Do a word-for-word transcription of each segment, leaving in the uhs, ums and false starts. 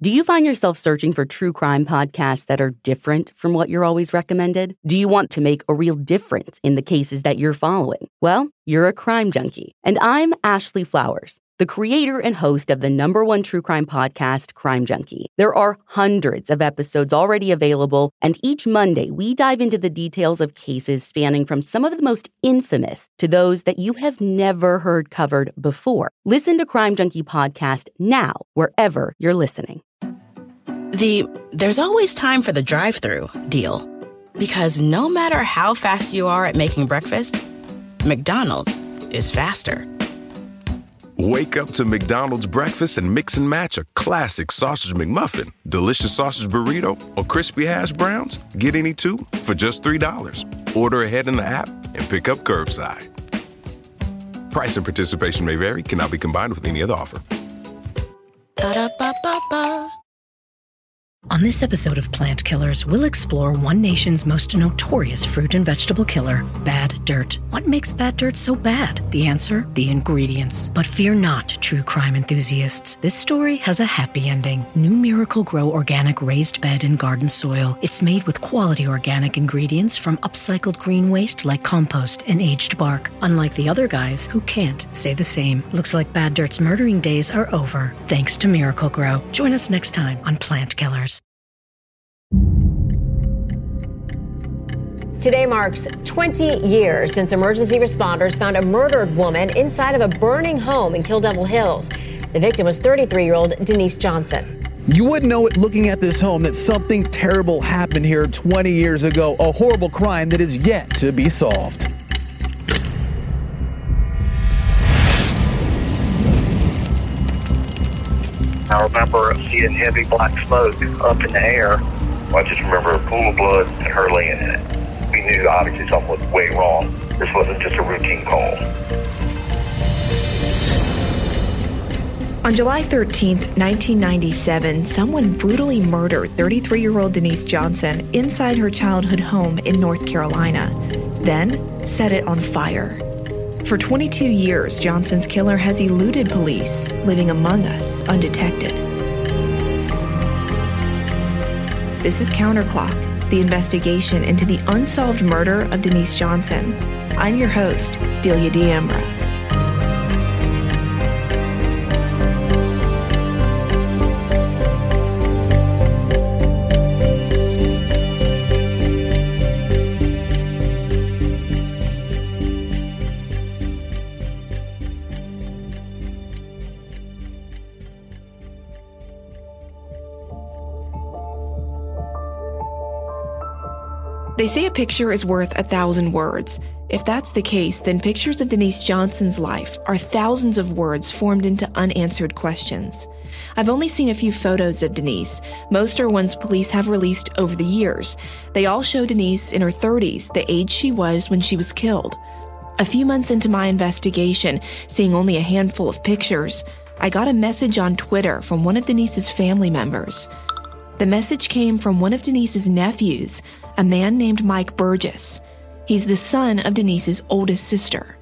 Do you find yourself searching for true crime podcasts that are different from what you're always recommended? Do you want to make a real difference in the cases that you're following? Well, you're a crime junkie. And I'm Ashley Flowers, the creator and host of the number one true crime podcast, Crime Junkie. There are hundreds of episodes already available, and each Monday we dive into the details of cases spanning from some of the most infamous to those that you have never heard covered before. Listen to Crime Junkie Podcast now, wherever you're listening. The "there's always time for the drive-thru" deal. Because no matter how fast you are at making breakfast, McDonald's is faster. Wake up to McDonald's breakfast and mix and match a classic sausage McMuffin, delicious sausage burrito, or crispy hash browns. Get any two for just three dollars. Order ahead in the app and pick up curbside. Price and participation may vary, cannot be combined with any other offer. Ba-da-ba-ba-ba. On this episode of Plant Killers, we'll explore one nation's most notorious fruit and vegetable killer, bad dirt. What makes bad dirt so bad? The answer? The ingredients. But fear not, true crime enthusiasts. This story has a happy ending. New Miracle-Gro organic raised bed and garden soil. It's made with quality organic ingredients from upcycled green waste like compost and aged bark. Unlike the other guys who can't say the same. Looks like bad dirt's murdering days are over, thanks to Miracle-Gro. Join us next time on Plant Killers. Today marks twenty years since emergency responders found a murdered woman inside of a burning home in Kill Devil Hills. The victim was thirty-three-year-old Denise Johnson. You wouldn't know it looking at this home that something terrible happened here twenty years ago, a horrible crime that is yet to be solved. I remember seeing heavy black smoke up in the air. I just remember a pool of blood and her laying in it. We knew obviously something was way wrong. This wasn't just a routine call. On July thirteenth, nineteen ninety-seven, someone brutally murdered thirty-three-year-old Denise Johnson inside her childhood home in North Carolina, then set it on fire. For twenty-two years, Johnson's killer has eluded police, living among us undetected. This is Counterclock, the investigation into the unsolved murder of Denise Johnson. I'm your host, Delia D'Ambra. They say a picture is worth a thousand words. If that's the case, then pictures of Denise Johnson's life are thousands of words formed into unanswered questions. I've only seen a few photos of Denise. Most are ones police have released over the years. They all show Denise in her thirties, the age she was when she was killed. A few months into my investigation, seeing only a handful of pictures, I got a message on Twitter from one of Denise's family members. The message came from one of Denise's nephews, a man named Mike Burgess. He's the son of Denise's oldest sister.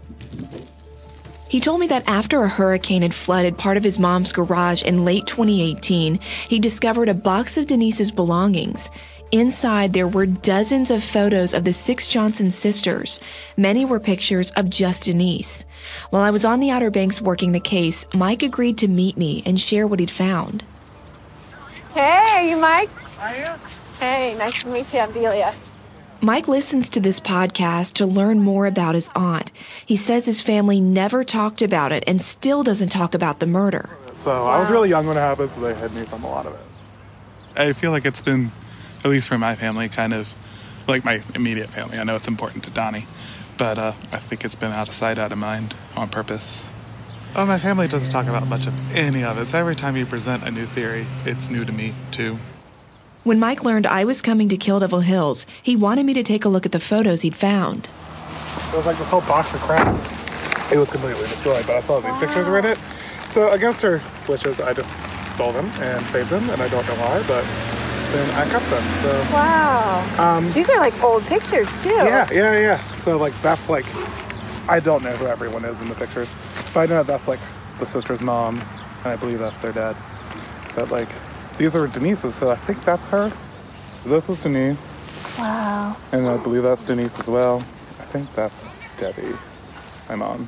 He told me that after a hurricane had flooded part of his mom's garage in late twenty eighteen, he discovered a box of Denise's belongings. Inside, there were dozens of photos of the six Johnson sisters. Many were pictures of just Denise. While I was on the Outer Banks working the case, Mike agreed to meet me and share what he'd found. Hey, are you Mike? Are you? Hey, nice to meet you. I'm Delia. Mike listens to this podcast to learn more about his aunt. He says his family never talked about it and still doesn't talk about the murder. So wow. I was really young when it happened, so they hid me from a lot of it. I feel like it's been, at least for my family, kind of like my immediate family. I know it's important to Donnie, but uh, I think it's been out of sight, out of mind on purpose. Oh, my family doesn't talk about much of any of it. So every time you present a new theory, it's new to me, too. When Mike learned I was coming to Kill Devil Hills, he wanted me to take a look at the photos he'd found. It was like this whole box of crap. It was completely destroyed, but I saw these wow. pictures were in it. So against her wishes, I just stole them and saved them, and I don't know why, but then I kept them. So wow. Um, These are like old pictures, too. Yeah, yeah, yeah. So like that's like, I don't know who everyone is in the pictures, but I know that's like the sister's mom, and I believe that's their dad. But like, these are Denise's, so I think that's her. This is Denise. Wow. And I believe that's Denise as well. I think that's Debbie, my mom.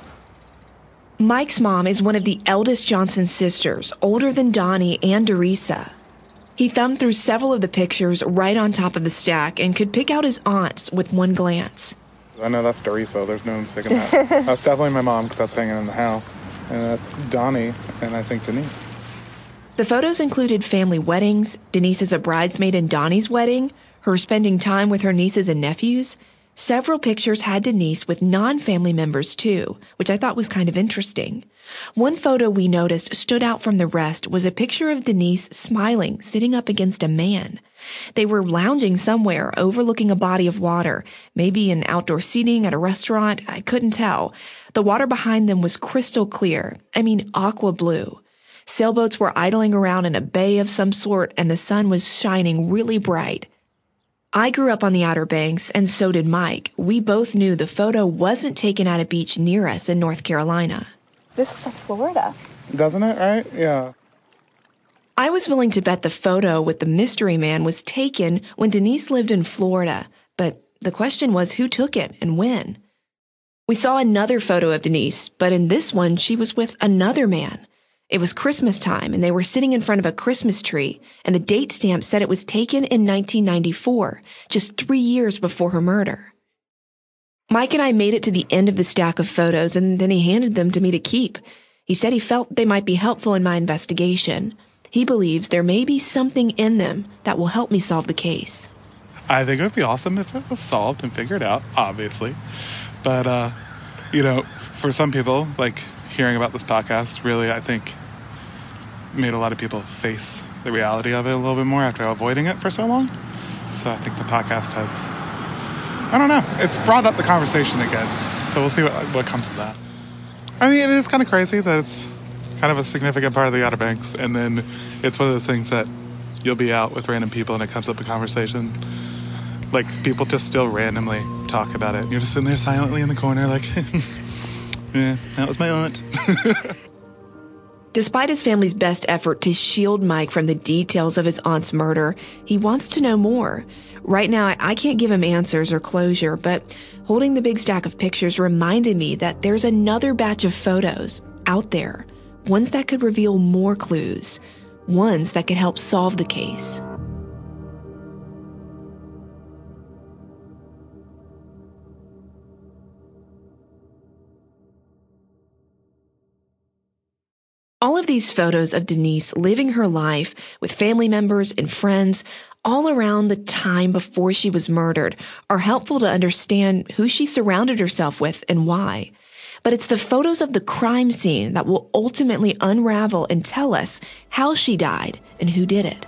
Mike's mom is one of the eldest Johnson sisters, older than Donnie and Derisa. He thumbed through several of the pictures right on top of the stack and could pick out his aunts with one glance. I know that's Derisa. There's no mistaking that. That's definitely my mom because that's hanging in the house. And that's Donnie and I think Denise. The photos included family weddings, Denise as a bridesmaid in Donnie's wedding, her spending time with her nieces and nephews. Several pictures had Denise with non-family members too, which I thought was kind of interesting. One photo we noticed stood out from the rest was a picture of Denise smiling, sitting up against a man. They were lounging somewhere, overlooking a body of water, maybe in outdoor seating at a restaurant, I couldn't tell. The water behind them was crystal clear, I mean aqua blue. Sailboats were idling around in a bay of some sort, and the sun was shining really bright. I grew up on the Outer Banks, and so did Mike. We both knew the photo wasn't taken at a beach near us in North Carolina. This looks like Florida. Doesn't it, right? Yeah. I was willing to bet the photo with the mystery man was taken when Denise lived in Florida, but the question was who took it and when. We saw another photo of Denise, but in this one she was with another man. It was Christmas time, and they were sitting in front of a Christmas tree, and the date stamp said it was taken in nineteen ninety-four, just three years before her murder. Mike and I made it to the end of the stack of photos, and then he handed them to me to keep. He said he felt they might be helpful in my investigation. He believes there may be something in them that will help me solve the case. I think it would be awesome if it was solved and figured out, obviously. But, uh, you know, for some people, like hearing about this podcast, really, I think, made a lot of people face the reality of it a little bit more after avoiding it for so long. So I think the podcast has, I don't know, it's brought up the conversation again. So we'll see what, what comes of that. I mean, it is kind of crazy that it's kind of a significant part of the Outer Banks, and then it's one of those things that you'll be out with random people and it comes up in conversation. Like, people just still randomly talk about it. And you're just sitting there silently in the corner like, yeah, that was my aunt. Despite his family's best effort to shield Mike from the details of his aunt's murder, he wants to know more. Right now, I can't give him answers or closure, but holding the big stack of pictures reminded me that there's another batch of photos out there, ones that could reveal more clues, ones that could help solve the case. All of these photos of Denise living her life with family members and friends all around the time before she was murdered are helpful to understand who she surrounded herself with and why. But it's the photos of the crime scene that will ultimately unravel and tell us how she died and who did it.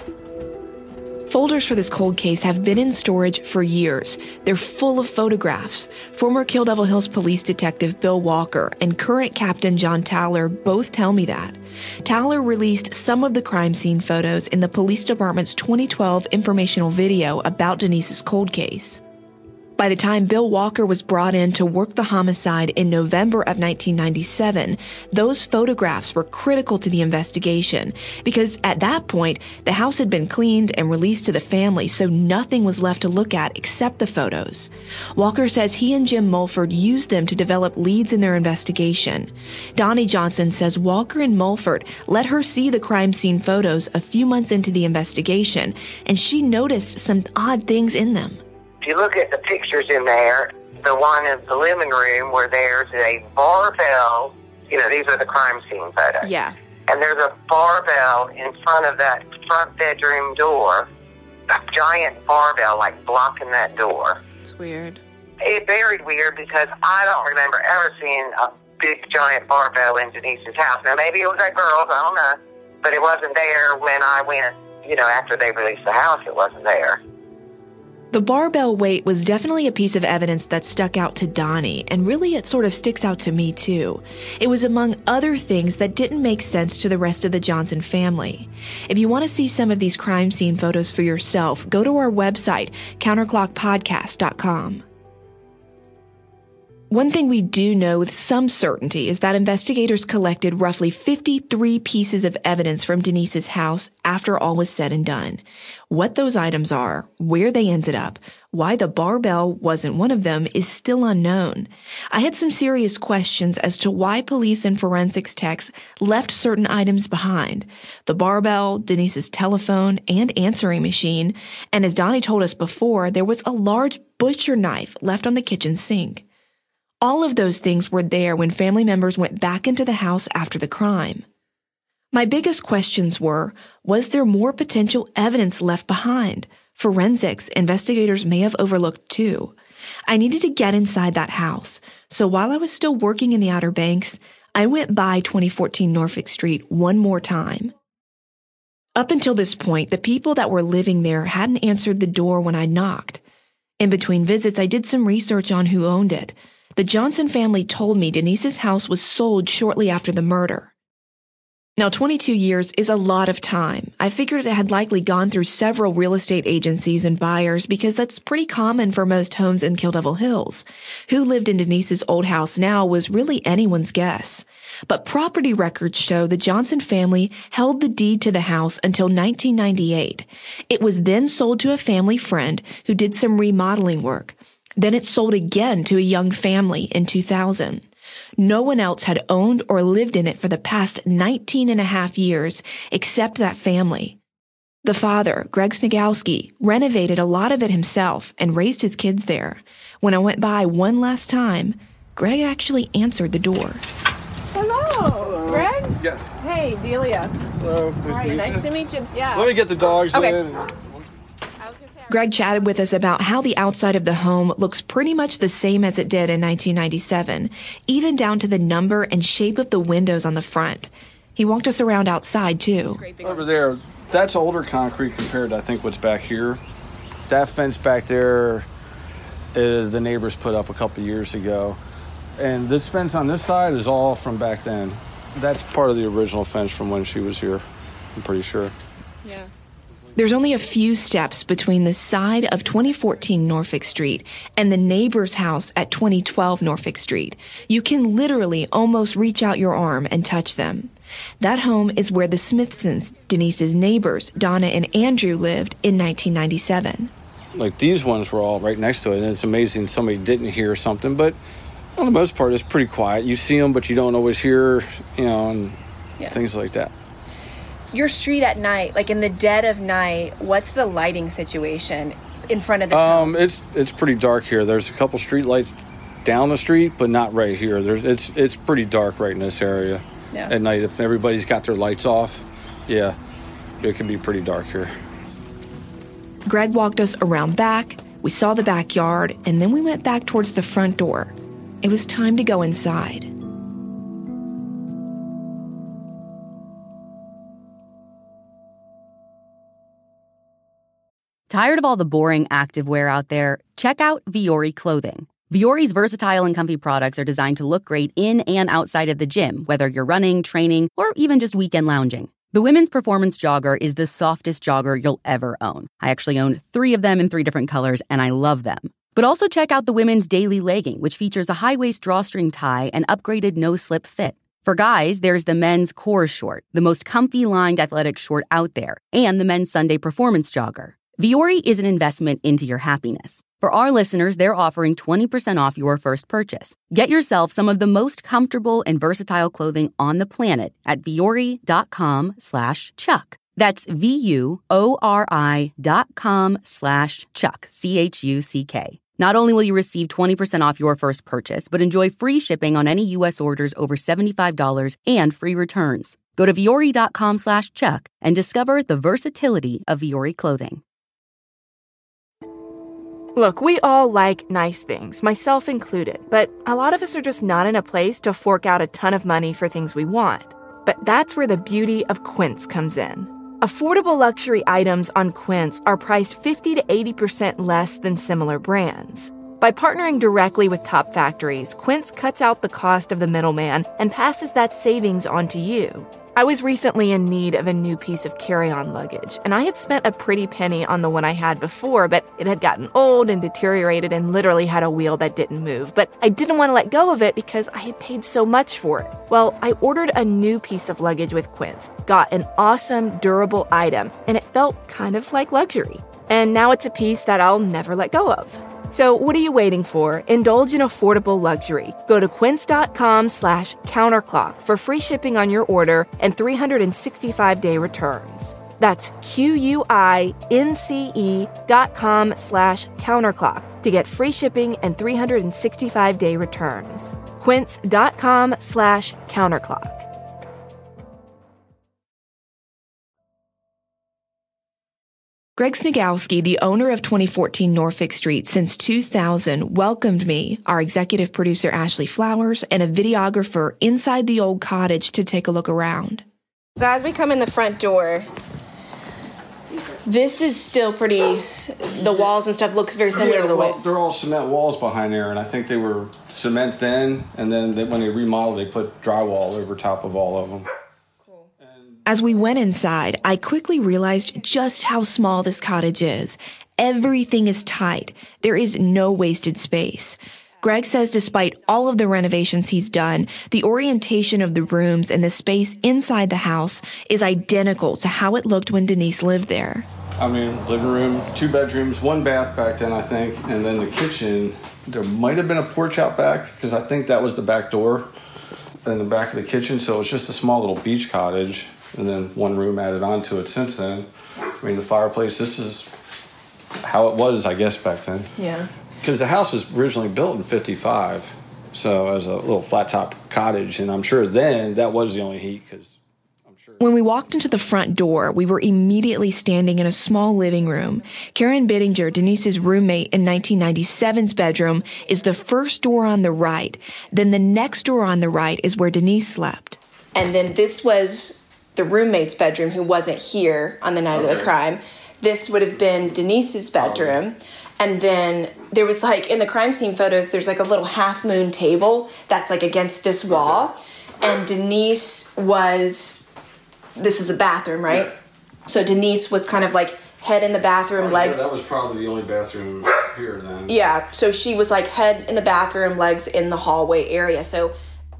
Folders for this cold case have been in storage for years. They're full of photographs. Former Kill Devil Hills police detective Bill Walker and current Captain John Towler both tell me that. Towler released some of the crime scene photos in the police department's twenty twelve informational video about Denise's cold case. By the time Bill Walker was brought in to work the homicide in November of nineteen ninety-seven, those photographs were critical to the investigation because at that point, the house had been cleaned and released to the family, so nothing was left to look at except the photos. Walker says he and Jim Mulford used them to develop leads in their investigation. Donnie Johnson says Walker and Mulford let her see the crime scene photos a few months into the investigation, and she noticed some odd things in them. If you look at the pictures in there, the one in the living room where there's a barbell, you know, these are the crime scene photos. Yeah. And there's a barbell in front of that front bedroom door, a giant barbell, like, blocking that door. It's weird. It's very weird because I don't remember ever seeing a big, giant barbell in Denise's house. Now, maybe it was at girls, I don't know. But it wasn't there when I went, you know, after they released the house, it wasn't there. The barbell weight was definitely a piece of evidence that stuck out to Donnie, and really it sort of sticks out to me too. It was among other things that didn't make sense to the rest of the Johnson family. If you want to see some of these crime scene photos for yourself, go to our website, counterclock podcast dot com. One thing we do know with some certainty is that investigators collected roughly fifty-three pieces of evidence from Denise's house after all was said and done. What those items are, where they ended up, why the barbell wasn't one of them is still unknown. I had some serious questions as to why police and forensics techs left certain items behind. The barbell, Denise's telephone, and answering machine, and as Donnie told us before, there was a large butcher knife left on the kitchen sink. All of those things were there when family members went back into the house after the crime. My biggest questions were, was there more potential evidence left behind? Forensics investigators may have overlooked too. I needed to get inside that house, so while I was still working in the Outer Banks, I went by twenty fourteen Norfolk Street one more time. Up until this point, the people that were living there hadn't answered the door when I knocked. In between visits, I did some research on who owned it. The Johnson family told me Denise's house was sold shortly after the murder. Now, twenty-two years is a lot of time. I figured it had likely gone through several real estate agencies and buyers because that's pretty common for most homes in Kill Devil Hills. Who lived in Denise's old house now was really anyone's guess. But property records show the Johnson family held the deed to the house until nineteen ninety-eight. It was then sold to a family friend who did some remodeling work. Then it sold again to a young family in two thousand. No one else had owned or lived in it for the past nineteen and a half years except that family. The father, Greg Snigowski, renovated a lot of it himself and raised his kids there. When I went by one last time, Greg actually answered the door. Hello, Hello. Greg? Yes. Hey, Delia. Hello. How are you? Nice to meet you. Yeah. Let me get the dogs okay. in. Greg chatted with us about how the outside of the home looks pretty much the same as it did in nineteen ninety-seven, even down to the number and shape of the windows on the front. He walked us around outside, too. Over there, that's older concrete compared to, I think, what's back here. That fence back there, is the neighbors put up a couple years ago. And this fence on this side is all from back then. That's part of the original fence from when she was here, I'm pretty sure. Yeah. There's only a few steps between the side of twenty fourteen Norfolk Street and the neighbor's house at twenty twelve Norfolk Street. You can literally almost reach out your arm and touch them. That home is where the Smithsons, Denise's neighbors, Donna and Andrew, lived in nineteen ninety-seven. Like, these ones were all right next to it, and it's amazing somebody didn't hear something, but for the most part, it's pretty quiet. You see them, but you don't always hear, you know, and yeah. things like that. Your street at night, like in the dead of night, what's the lighting situation in front of this um, home? It's it's pretty dark here. There's a couple street lights down the street, but not right here. There's it's it's pretty dark right in this area yeah. at night. If everybody's got their lights off, yeah, it can be pretty dark here. Greg walked us around back, we saw the backyard, and then we went back towards the front door. It was time to go inside. Tired of all the boring activewear out there? Check out Vuori Clothing. Vuori's versatile and comfy products are designed to look great in and outside of the gym, whether you're running, training, or even just weekend lounging. The women's performance jogger is the softest jogger you'll ever own. I actually own three of them in three different colors, and I love them. But also check out the women's daily legging, which features a high-waist drawstring tie and upgraded no-slip fit. For guys, there's the men's Core Short, the most comfy lined athletic short out there, and the men's Sunday performance jogger. Vuori is an investment into your happiness. For our listeners, they're offering twenty percent off your first purchase. Get yourself some of the most comfortable and versatile clothing on the planet at vuori.com slash Chuck. That's V-U-O-R-I dot com slash Chuck, C H U C K. Not only will you receive twenty percent off your first purchase, but enjoy free shipping on any U S orders over seventy-five dollars and free returns. Go to vuori.com slash Chuck and discover the versatility of Vuori clothing. Look, we all like nice things, myself included, but a lot of us are just not in a place to fork out a ton of money for things we want. But that's where the beauty of Quince comes in. Affordable luxury items on Quince are priced fifty to eighty percent less than similar brands. By partnering directly with top factories, Quince cuts out the cost of the middleman and passes that savings on to you. I was recently in need of a new piece of carry-on luggage, and I had spent a pretty penny on the one I had before, but it had gotten old and deteriorated and literally had a wheel that didn't move. But I didn't want to let go of it because I had paid so much for it. Well, I ordered a new piece of luggage with Quince, got an awesome, durable item, and it felt kind of like luxury. And now it's a piece that I'll never let go of. So what are you waiting for? Indulge in affordable luxury. Go to quince.com slash counterclock for free shipping on your order and three hundred sixty-five day returns. That's Q-U-I-N-C-E dot com slash counterclock to get free shipping and three hundred sixty-five day returns. Quince.com slash counterclock. Greg Snigowski, the owner of twenty fourteen Norfolk Street since two thousand, welcomed me, our executive producer Ashley Flowers, and a videographer inside the old cottage to take a look around. So as we come in the front door, this is still pretty, the walls and stuff looks very similar yeah, to the well, way. They're all cement walls behind there, and I think they were cement then, and then they, when they remodeled, they put drywall over top of all of them. As we went inside, I quickly realized just how small this cottage is. Everything is tight. There is no wasted space. Greg says despite all of the renovations he's done, the orientation of the rooms and the space inside the house is identical to how it looked when Denise lived there. I mean, living room, two bedrooms, one bath back then, I think, and then the kitchen. There might have been a porch out back, because I think that was the back door in the back of the kitchen, so it's just a small little beach cottage. And then one room added on to it since then. I mean, the fireplace, this is how it was, I guess, back then. Yeah. Because the house was originally built in fifty-five, so as a little flat-top cottage. And I'm sure then that was the only heat, because I'm sure... When we walked into the front door, we were immediately standing in a small living room. Karen Bittinger, Denise's roommate in nineteen ninety-seven's bedroom, is the first door on the right. Then the next door on the right is where Denise slept. And then this was the roommate's bedroom, who wasn't here on the night okay. of the crime. This would have been Denise's bedroom. Oh. And then there was like, in the crime scene photos, there's like a little half moon table that's like against this wall. Okay. And Denise was, this is a bathroom, right? Yeah. So Denise was kind of like head in the bathroom, oh, legs. Yeah, that was probably the only bathroom here then. Yeah, so she was like head in the bathroom, legs in the hallway area. So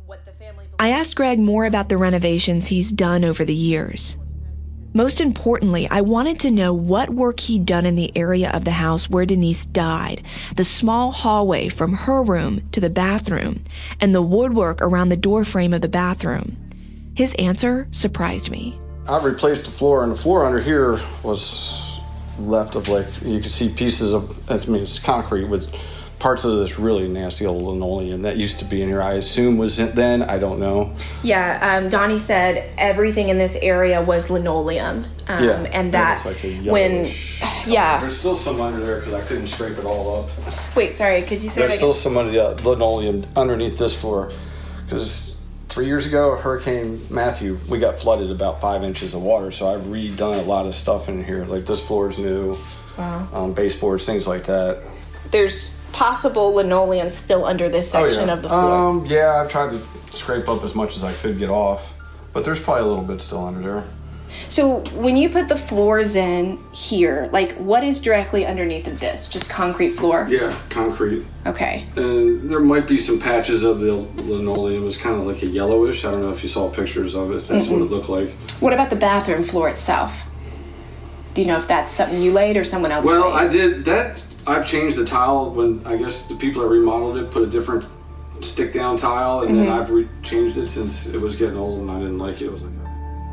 I asked Greg more about the renovations he's done over the years. Most importantly, I wanted to know what work he'd done in the area of the house where Denise died, the small hallway from her room to the bathroom, and the woodwork around the doorframe of the bathroom. His answer surprised me. I've replaced the floor, and the floor under here was left of, like, you could see pieces of, I mean, it's concrete with parts of this really nasty old linoleum that used to be in here. I assume was it then. I don't know. Yeah, um, Donnie said everything in this area was linoleum. Um, yeah, and that like when, yeah. There's still some under there because I couldn't scrape it all up. Wait, sorry, could you say There's that still again? some of the uh, linoleum underneath this floor because three years ago, Hurricane Matthew, we got flooded about five inches of water. So I've redone a lot of stuff in here. Like this floor is new, wow. um, baseboards, things like that. There's possible linoleum still under this section oh, yeah. of the floor. Um, yeah, I've tried to scrape up as much as I could get off, but there's probably a little bit still under there. So when you put the floors in here, like what is directly underneath of this? Just concrete floor? Yeah, concrete. Okay. And there might be some patches of the linoleum. It was kind of like a yellowish. I don't know if you saw pictures of it. That's mm-hmm. what it looked like. What about the bathroom floor itself? Do you know if that's something you laid or someone else well, laid? I did that. I've changed the tile when I guess the people that remodeled it put a different stick down tile, and mm-hmm. then I've re- changed it since it was getting old and I didn't like it. It was like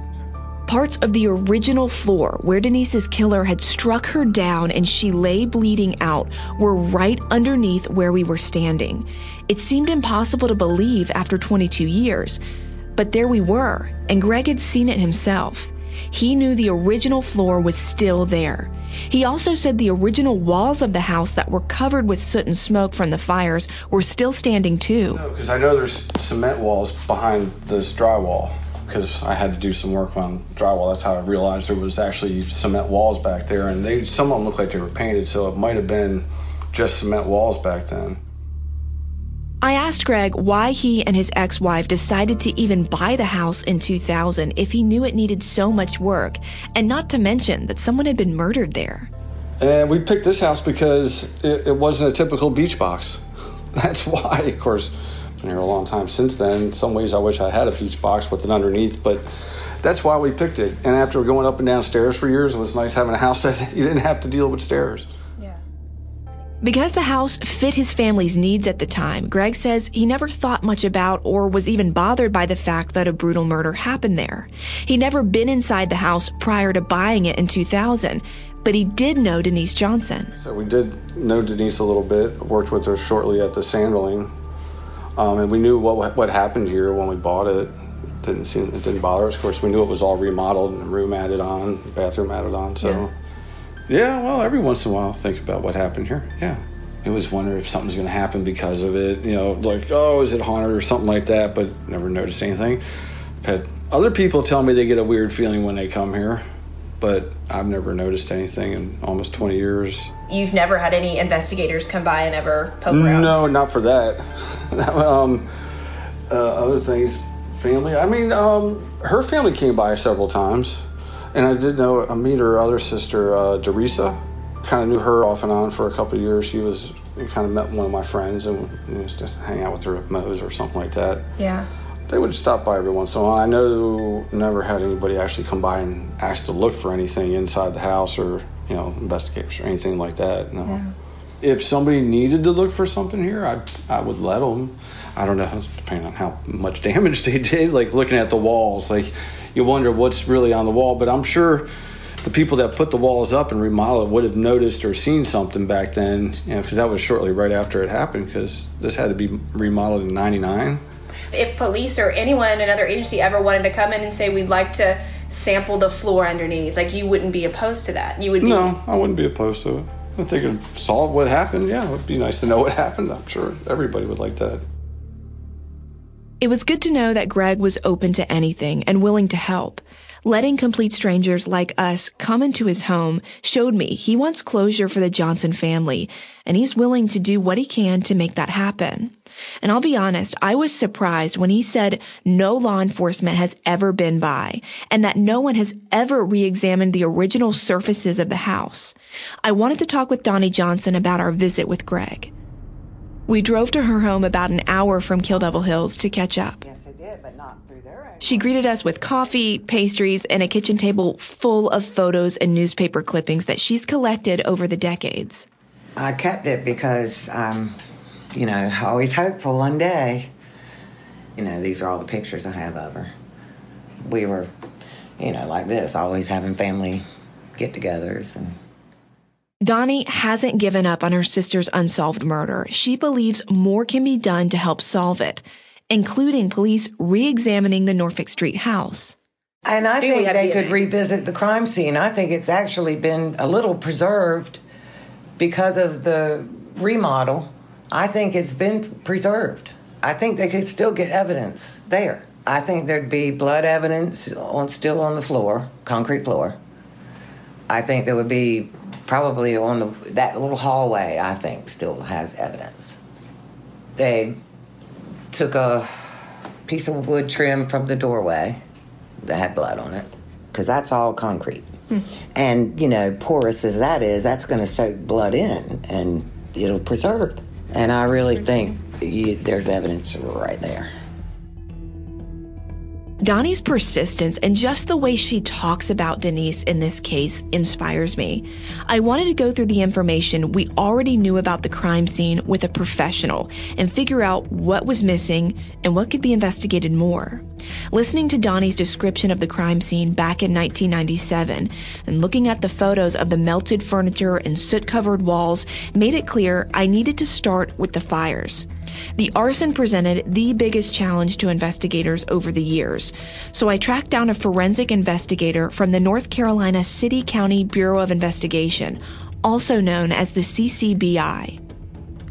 Parts of the original floor where Denise's killer had struck her down and she lay bleeding out were right underneath where we were standing. It seemed impossible to believe after twenty-two years, but there we were, and Greg had seen it himself. He knew the original floor was still there. He also said the original walls of the house that were covered with soot and smoke from the fires were still standing too. No, because I know there's cement walls behind this drywall, because I had to do some work on drywall. That's how I realized there was actually cement walls back there, and they some of them looked like they were painted, so it might have been just cement walls back then. I asked Greg why he and his ex-wife decided to even buy the house in two thousand if he knew it needed so much work, and not to mention that someone had been murdered there. And we picked this house because it, it wasn't a typical beach box. That's why, of course, I've been here a long time since then. In some ways I wish I had a beach box with it underneath, but that's why we picked it. And after going up and down stairs for years, it was nice having a house that you didn't have to deal with stairs. Because the house fit his family's needs at the time, Greg says he never thought much about or was even bothered by the fact that a brutal murder happened there. He'd never been inside the house prior to buying it in two thousand, but he did know Denise Johnson. So we did know Denise a little bit, worked with her shortly at the Sanderling, um, and we knew what what happened here when we bought it. It didn't seem, it didn't bother us. Of course, we knew it was all remodeled and room added on, bathroom added on, so... Yeah. Yeah, well, every once in a while, think about what happened here. Yeah. I always wonder if something's going to happen because of it. You know, like, oh, is it haunted or something like that, but never noticed anything. I've had other people tell me they get a weird feeling when they come here, but I've never noticed anything in almost twenty years. You've never had any investigators come by and ever poke around? No, not for that. um, uh, other things, family. I mean, um, her family came by several times. And I did know, I meet her other sister, uh, Derisa. Kind of knew her off and on for a couple of years. She was, kind of met one of my friends and used to hang out with her at Moe's or something like that. Yeah. They would stop by every once in a while. I know never had anybody actually come by and ask to look for anything inside the house or, you know, investigators or anything like that. No. Yeah. If somebody needed to look for something here, I I would let them. I don't know, depending on how much damage they did, like looking at the walls, like you wonder what's really on the wall. But I'm sure the people that put the walls up and remodel it would have noticed or seen something back then, you know, because that was shortly right after it happened, because this had to be remodeled in ninety-nine. If police or anyone, another agency, ever wanted to come in and say, we'd like to sample the floor underneath, like, you wouldn't be opposed to that? You would be... No, I wouldn't be opposed to it. If they could solve what happened, yeah, it would be nice to know what happened. I'm sure everybody would like that. It was good to know that Greg was open to anything and willing to help. Letting complete strangers like us come into his home showed me he wants closure for the Johnson family, and he's willing to do what he can to make that happen. And I'll be honest, I was surprised when he said no law enforcement has ever been by, and that no one has ever re-examined the original surfaces of the house. I wanted to talk with Donnie Johnson about our visit with Greg. We drove to her home about an hour from Kill Devil Hills to catch up. Yes, I did, but not through there. She greeted us with coffee, pastries, and a kitchen table full of photos and newspaper clippings that she's collected over the decades. I kept it because, um, you know, I always hoped for one day. You know, these are all the pictures I have of her. We were, you know, like this, always having family get-togethers. And Donnie hasn't given up on her sister's unsolved murder. She believes more can be done to help solve it, including police re-examining the Norfolk Street house. And I think they could revisit the crime scene. I think it's actually been a little preserved because of the remodel. I think it's been preserved. I think they could still get evidence there. I think there'd be blood evidence on still on the floor, concrete floor. I think there would be probably on the that little hallway, I think, still has evidence. They took a piece of wood trim from the doorway that had blood on it, because that's all concrete. Hmm. And, you know, porous as that is, that's going to soak blood in, and it'll preserve. And I really think you, there's evidence right there. Donnie's persistence and just the way she talks about Denise in this case inspires me. I wanted to go through the information we already knew about the crime scene with a professional and figure out what was missing and what could be investigated more. Listening to Donnie's description of the crime scene back in nineteen ninety-seven and looking at the photos of the melted furniture and soot-covered walls made it clear I needed to start with the fires. The arson presented the biggest challenge to investigators over the years, so I tracked down a forensic investigator from the North Carolina City County Bureau of Investigation, also known as the C C B I.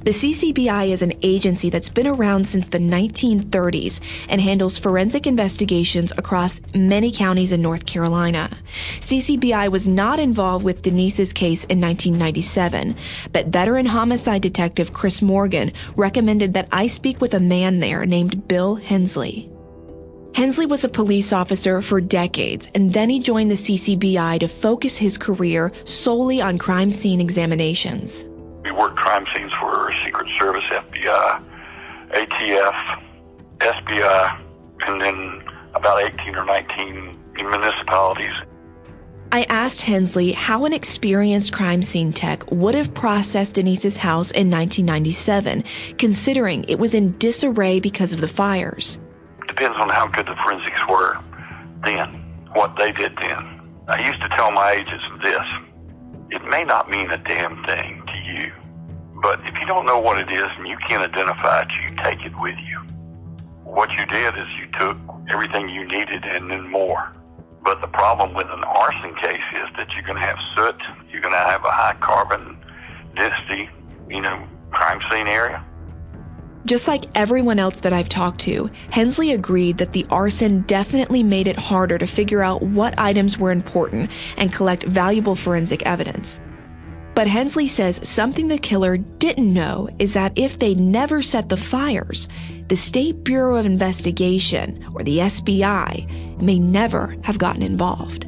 The C C B I is an agency that's been around since the nineteen thirties and handles forensic investigations across many counties in North Carolina. C C B I was not involved with Denise's case in nineteen ninety-seven, but veteran homicide detective Chris Morgan recommended that I speak with a man there named Bill Hensley. Hensley was a police officer for decades, and then he joined the C C B I to focus his career solely on crime scene examinations. We worked crime scenes for Secret Service, F B I, A T F, S B I, and then about eighteen or nineteen municipalities. I asked Hensley how an experienced crime scene tech would have processed Denise's house in nineteen ninety-seven, considering it was in disarray because of the fires. Depends on how good the forensics were then, what they did then. I used to tell my agents this: it may not mean a damn thing to you, but if you don't know what it is and you can't identify it, you take it with you. What you did is you took everything you needed and then more. But the problem with an arson case is that you're going to have soot, you're going to have a high carbon density, you know, crime scene area. Just like everyone else that I've talked to, Hensley agreed that the arson definitely made it harder to figure out what items were important and collect valuable forensic evidence. But Hensley says something the killer didn't know is that if they never set the fires, the State Bureau of Investigation, or the S B I, may never have gotten involved.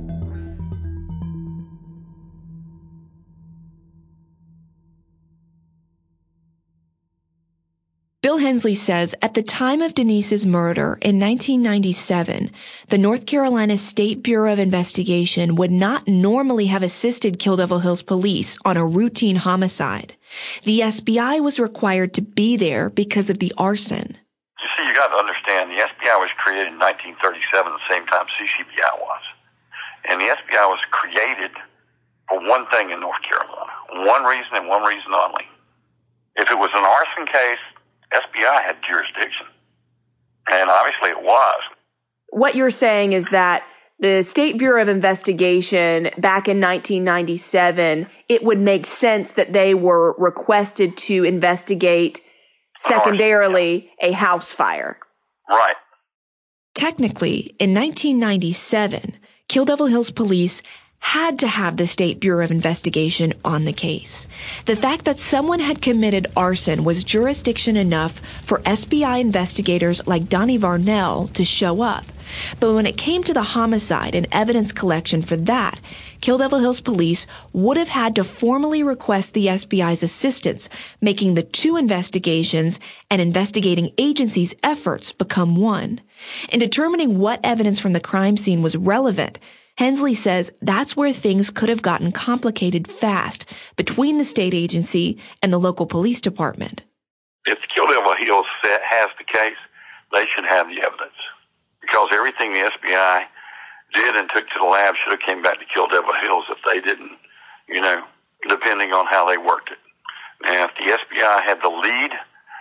Bill Hensley says at the time of Denise's murder in nineteen ninety-seven, the North Carolina State Bureau of Investigation would not normally have assisted Kill Devil Hills police on a routine homicide. The S B I was required to be there because of the arson. You see, you got to understand, the S B I was created in nineteen thirty-seven, the same time C C B I was. And the S B I was created for one thing in North Carolina, one reason and one reason only. If it was an arson case, S B I had jurisdiction, and obviously it was. What you're saying is that the State Bureau of Investigation back in nineteen ninety-seven, it would make sense that they were requested to investigate secondarily a house fire. Right. Technically, in nineteen ninety-seven, Kill Devil Hills police had to have the State Bureau of Investigation on the case. The fact that someone had committed arson was jurisdiction enough for S B I investigators like Donnie Varnell to show up. But when it came to the homicide and evidence collection for that, Kill Devil Hills police would have had to formally request the S B I's assistance, making the two investigations and investigating agencies' efforts become one. In determining what evidence from the crime scene was relevant, Hensley says that's where things could have gotten complicated fast between the state agency and the local police department. If Kill Devil Hills has the case, they should have the evidence. Because everything the S B I did and took to the lab should have came back to Kill Devil Hills if they didn't, you know, depending on how they worked it. Now, if the S B I had the lead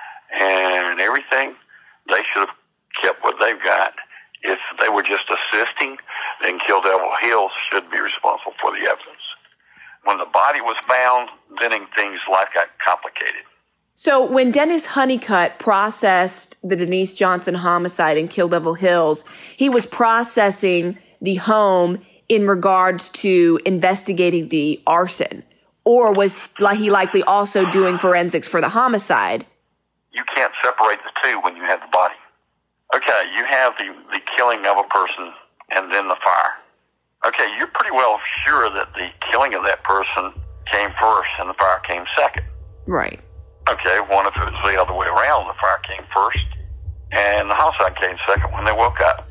and everything, they should have kept what they've got. If they were just assisting, then Kill Devil Hills should be responsible for the evidence. When the body was found, then things life got complicated. So when Dennis Honeycutt processed the Denise Johnson homicide in Kill Devil Hills, he was processing the home in regards to investigating the arson, or was he likely also doing forensics for the homicide? You can't separate the two when you have the body. Okay, you have the, the killing of a person and then the fire. Okay, you're pretty well sure that the killing of that person came first and the fire came second. Right. Okay, what if it was the other way around? The fire came first and the homicide came second when they woke up?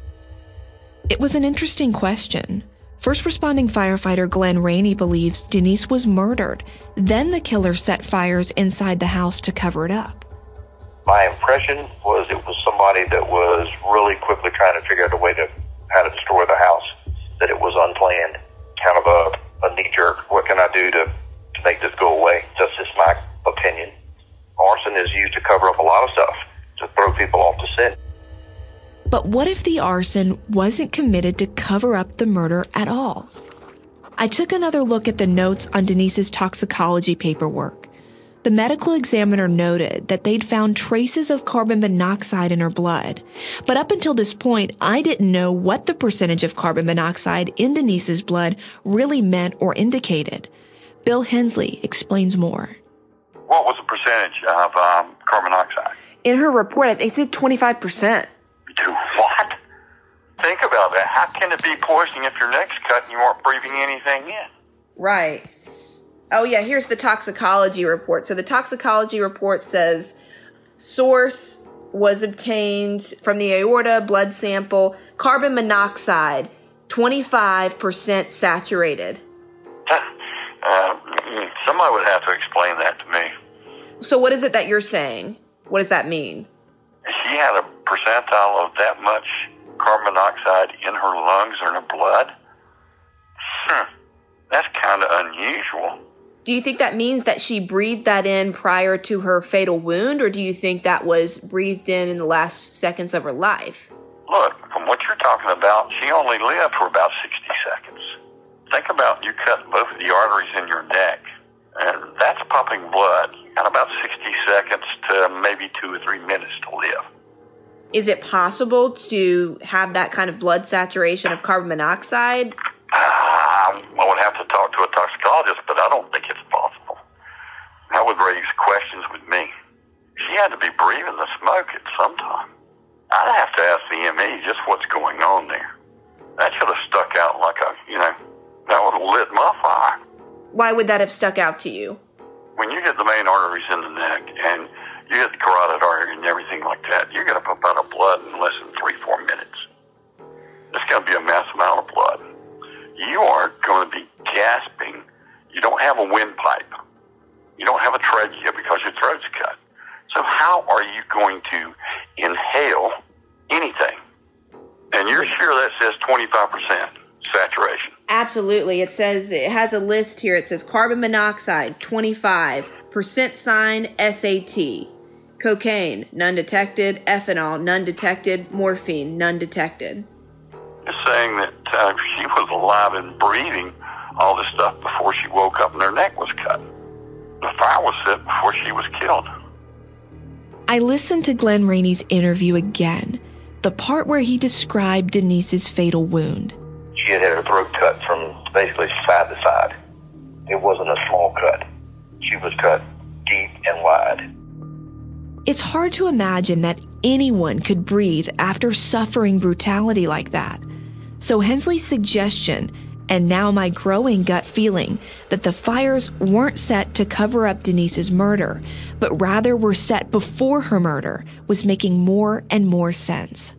It was an interesting question. First responding firefighter Glenn Rainey believes Denise was murdered. Then the killer set fires inside the house to cover it up. My impression was it was somebody that was really quickly trying to figure out a way to how to destroy the house, that it was unplanned, kind of a, a knee-jerk, what can I do to, to make this go away? That's just my opinion. Arson is used to cover up a lot of stuff, to throw people off the scent. But what if the arson wasn't committed to cover up the murder at all? I took another look at the notes on Denise's toxicology paperwork. The medical examiner noted that they'd found traces of carbon monoxide in her blood. But up until this point, I didn't know what the percentage of carbon monoxide in Denise's blood really meant or indicated. Bill Hensley explains more. What was the percentage of um, carbon monoxide? In her report, I think it said twenty-five percent. Do what? Think about that. How can it be poisoning if your neck's cut and you aren't breathing anything in? Right. Oh, yeah, here's the toxicology report. So the toxicology report says source was obtained from the aorta, blood sample, carbon monoxide, twenty-five percent saturated. uh, somebody would have to explain that to me. So what is it that you're saying? What does that mean? She had a percentile of that much carbon monoxide in her lungs or in her blood? Hmm. That's kind of unusual. Do you think that means that she breathed that in prior to her fatal wound, or do you think that was breathed in in the last seconds of her life? Look, from what you're talking about, she only lived for about sixty seconds. Think about you cut both of the arteries in your neck, and that's pumping blood. You got about sixty seconds to maybe two or three minutes to live. Is it possible to have that kind of blood saturation of carbon monoxide? Uh, I would have to talk to a toxicologist, but I don't think it's possible. That would raise questions with me. She had to be breathing the smoke at some time. I'd have to ask the M E just what's going on there. That should have stuck out like a, you know, that would have lit my fire. Why would that have stuck out to you? When you hit the main arteries in the neck and you hit the carotid artery and everything like that, you're going to pump out of blood in less than three, four minutes. It's going to be a massive amount of blood. You are going to be gasping. You don't have a windpipe. You don't have a trachea because your throat's cut. So how are you going to inhale anything? And you're sure that says twenty-five percent saturation? Absolutely. It says, it has a list here. It says carbon monoxide, twenty-five, percent sign, S A T. Cocaine, none detected. Ethanol, none detected. Morphine, none detected. It's saying that uh, she was alive and breathing all this stuff before she woke up and her neck was cut. The fire was set before she was killed. I listened to Glenn Rainey's interview again, the part where he described Denise's fatal wound. She had had her throat cut from basically side to side. It wasn't a small cut. She was cut deep and wide. It's hard to imagine that anyone could breathe after suffering brutality like that. So Hensley's suggestion, and now my growing gut feeling, that the fires weren't set to cover up Denise's murder, but rather were set before her murder, was making more and more sense.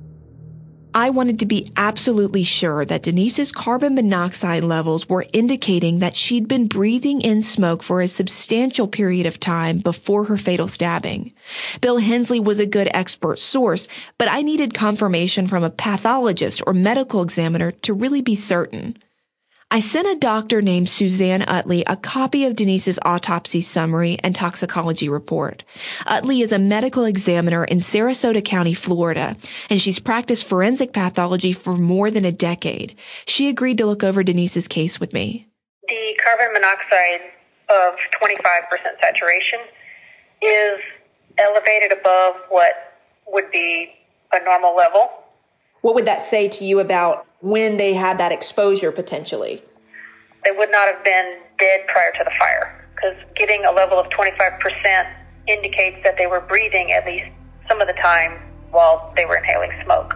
I wanted to be absolutely sure that Denise's carbon monoxide levels were indicating that she'd been breathing in smoke for a substantial period of time before her fatal stabbing. Bill Hensley was a good expert source, but I needed confirmation from a pathologist or medical examiner to really be certain. I sent a doctor named Suzanne Utley a copy of Denise's autopsy summary and toxicology report. Utley is a medical examiner in Sarasota County, Florida, and she's practiced forensic pathology for more than a decade. She agreed to look over Denise's case with me. The carbon monoxide of twenty-five percent saturation is elevated above what would be a normal level. What would that say to you about when they had that exposure potentially? They would not have been dead prior to the fire, because getting a level of twenty-five percent indicates that they were breathing at least some of the time while they were inhaling smoke.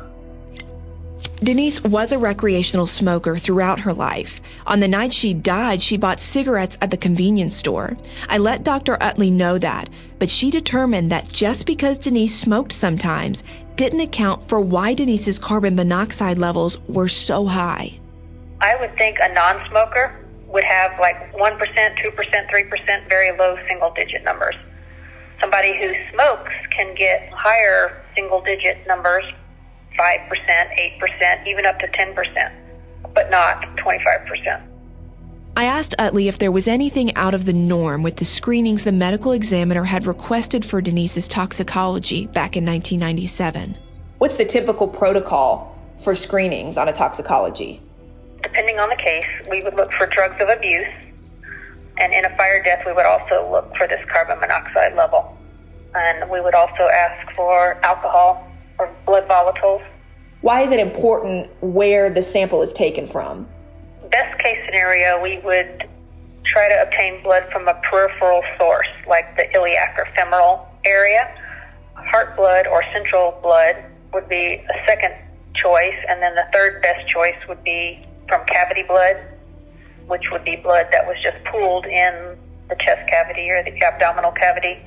Denise was a recreational smoker throughout her life. On the night she died, she bought cigarettes at the convenience store. I let Doctor Utley know that, but she determined that just because Denise smoked sometimes didn't account for why Denise's carbon monoxide levels were so high. I would think a non-smoker would have like one percent, two percent, three percent, very low single-digit numbers. Somebody who smokes can get higher single-digit numbers, five percent, eight percent, even up to ten percent, but not twenty-five percent. I asked Utley if there was anything out of the norm with the screenings the medical examiner had requested for Denise's toxicology back in nineteen ninety-seven. What's the typical protocol for screenings on a toxicology? Depending on the case, we would look for drugs of abuse, And in a fire death, we would also look for this carbon monoxide level. And we would also ask for alcohol or blood volatiles. Why is it important where the sample is taken from? Best case scenario, we would try to obtain blood from a peripheral source, like the iliac or femoral area. Heart blood or central blood would be a second choice, and then the third best choice would be from cavity blood, which would be blood that was just pooled in the chest cavity or the abdominal cavity.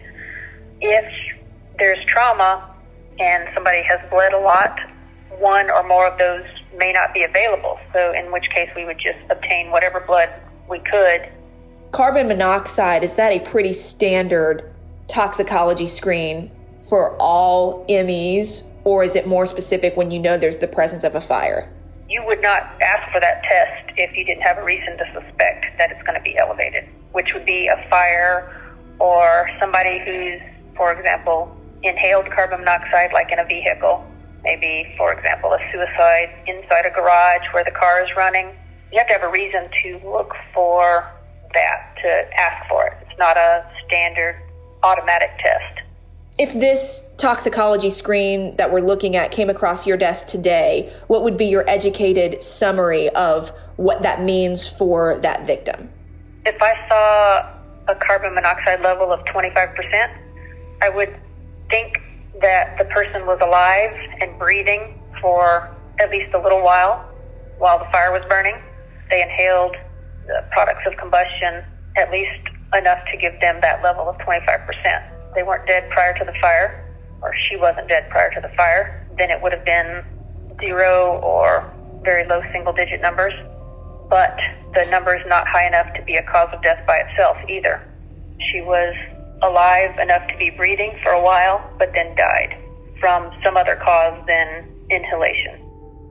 If there's trauma and somebody has bled a lot, one or more of those may not be available, so in which case we would just obtain whatever blood we could. Carbon monoxide, is that a pretty standard toxicology screen for all M Es, or is it more specific when you know there's the presence of a fire? You would not ask for that test if you didn't have a reason to suspect that it's going to be elevated, which would be a fire or somebody who's, for example, inhaled carbon monoxide like in a vehicle, maybe, for example, a suicide inside a garage where the car is running. You have to have a reason to look for that, to ask for it. It's not a standard automatic test. If this toxicology screen that we're looking at came across your desk today, what would be your educated summary of what that means for that victim? If I saw a carbon monoxide level of twenty-five percent, I would think that the person was alive and breathing for at least a little while while the fire was burning. They inhaled the products of combustion at least enough to give them that level of twenty-five percent. They weren't dead prior to the fire, or she wasn't dead prior to the fire, then it would have been zero or very low single-digit numbers. But the number is not high enough to be a cause of death by itself either. She was alive enough to be breathing for a while, but then died from some other cause than inhalation.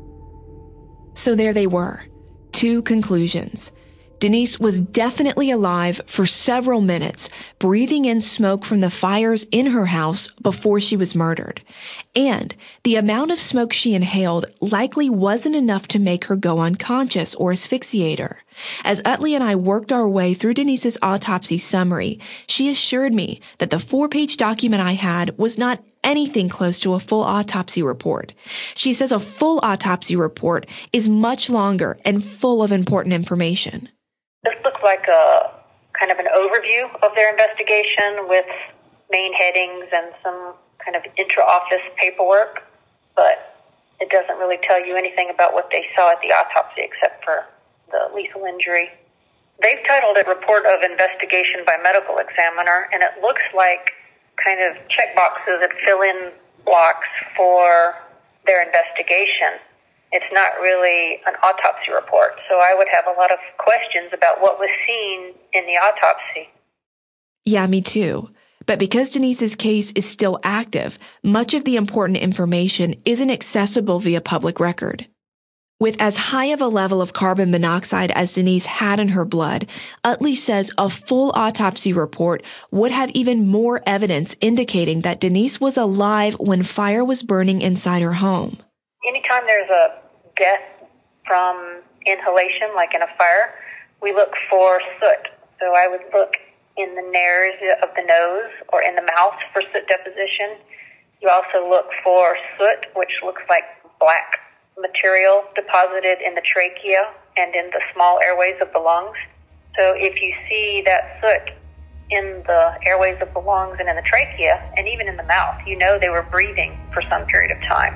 So there they were, two conclusions. Denise was definitely alive for several minutes, breathing in smoke from the fires in her house before she was murdered. And the amount of smoke she inhaled likely wasn't enough to make her go unconscious or asphyxiate her. As Utley and I worked our way through Denise's autopsy summary, she assured me that the four-page document I had was not anything close to a full autopsy report. She says a full autopsy report is much longer and full of important information. This looks like a kind of an overview of their investigation with main headings and some kind of intra-office paperwork, but it doesn't really tell you anything about what they saw at the autopsy except for the lethal injury. They've titled it Report of Investigation by Medical Examiner, and it looks like kind of check boxes that fill in blocks for their investigation. It's not really an autopsy report, so I would have a lot of questions about what was seen in the autopsy. Yeah, me too. But because Denise's case is still active, much of the important information isn't accessible via public record. With as high of a level of carbon monoxide as Denise had in her blood, Utley says a full autopsy report would have even more evidence indicating that Denise was alive when fire was burning inside her home. Anytime there's a death from inhalation, like in a fire, we look for soot. So I would look in the nares of the nose or in the mouth for soot deposition. You also look for soot, which looks like black material deposited in the trachea and in the small airways of the lungs. So if you see that soot in the airways of the lungs and in the trachea, and even in the mouth, you know they were breathing for some period of time.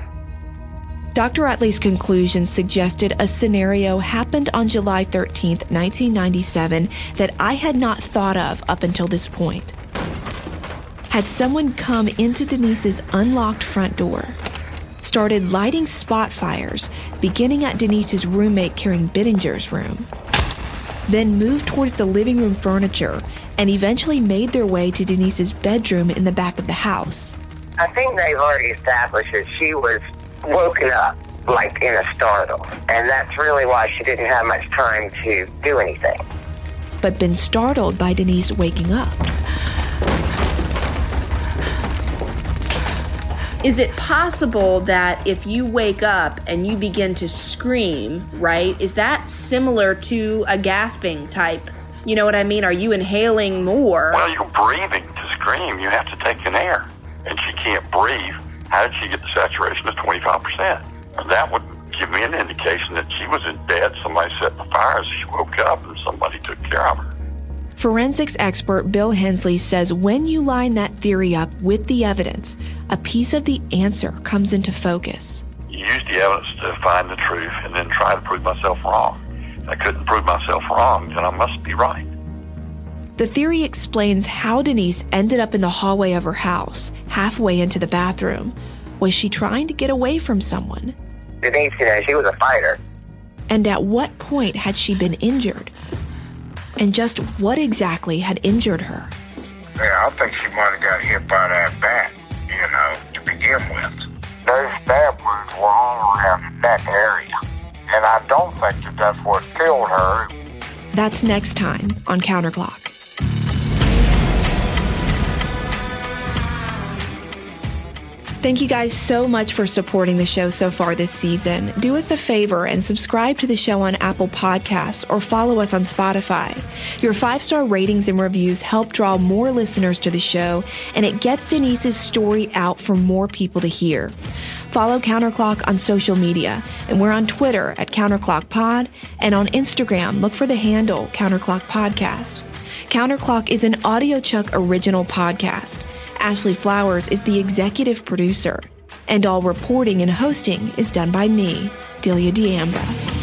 Doctor Utley's conclusion suggested a scenario happened on July thirteenth, nineteen ninety-seven that I had not thought of up until this point. Had someone come into Denise's unlocked front door, started lighting spot fires, beginning at Denise's roommate Karen Bittinger's room, then moved towards the living room furniture and eventually made their way to Denise's bedroom in the back of the house. I think they've already established that she was woken up, like in a startle, and that's really why she didn't have much time to do anything. But been startled by Denise waking up. Is it possible that if you wake up and you begin to scream, right, is that similar to a gasping type You know what I mean? Are you inhaling more? Well, you're breathing to scream. You have to take in air. And she can't breathe. How did she get the saturation of twenty-five percent? And that would give me an indication that she was in bed. Somebody set the fire. She woke up and somebody took care of her. Forensics expert Bill Hensley says when you line that theory up with the evidence, a piece of the answer comes into focus. You use the evidence to find the truth and then try to prove myself wrong. If I couldn't prove myself wrong, then I must be right. The theory explains how Denise ended up in the hallway of her house, halfway into the bathroom. Was she trying to get away from someone? Denise, you know, she was a fighter. And at what point had she been injured? And just what exactly had injured her? Yeah, I think she might have got hit by that bat, you know, to begin with. Those stab wounds were all around the neck area. And I don't think that that's what killed her. That's next time on Counterclock. Thank you guys so much for supporting the show so far this season. Do us a favor and subscribe to the show on Apple Podcasts or follow us on Spotify. Your five-star ratings and reviews help draw more listeners to the show, and it gets Denise's story out for more people to hear. Follow Counterclock on social media, and we're on Twitter at Counterclock Pod, and on Instagram, look for the handle Counterclock Podcast. Counterclock is an AudioChuck original podcast. Ashley Flowers is the executive producer, and all reporting and hosting is done by me, Delia D'Ambra.